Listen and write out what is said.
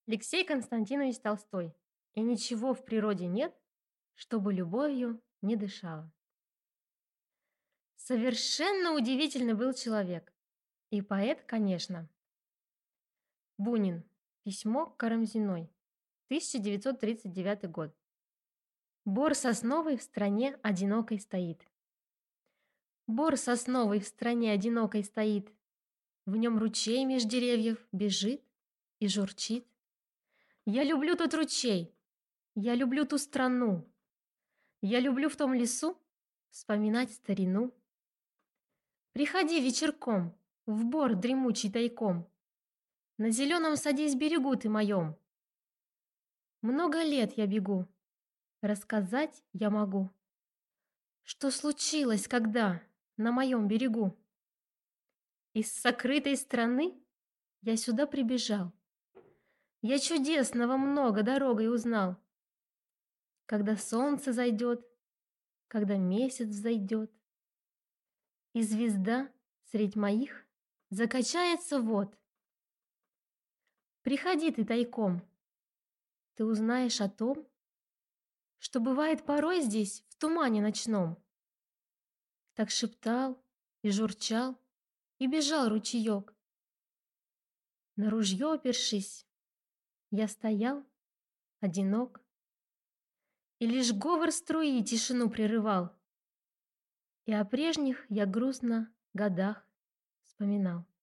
Алексей Константинович Толстой. И ничего в природе нет, чтобы любовью не дышало. Совершенно удивительный был человек. И поэт, конечно. Бунин. Письмо к Карамзиной. 1939 год. Бор сосновый в стране одинокой стоит. Бор сосновый в стране одинокой стоит. В нем ручей меж деревьев бежит и журчит. Я люблю тот ручей, я люблю ту страну. Я люблю в том лесу вспоминать старину. Приходи вечерком в бор дремучий тайком. На зеленом садись берегу ты моем. Много лет я бегу, рассказать я могу, что случилось, когда на моем берегу. Из сокрытой страны я сюда прибежал. Я чудесного много дорогой узнал. Когда солнце зайдет, когда месяц взойдет, и звезда средь моих закачается вот. Приходи ты тайком, ты узнаешь о том, что бывает порой здесь в тумане ночном. Так шептал и журчал, и бежал ручеек. На ружье опершись, я стоял одинок, и лишь говор струи тишину прерывал, и о прежних я грустно годах вспоминал.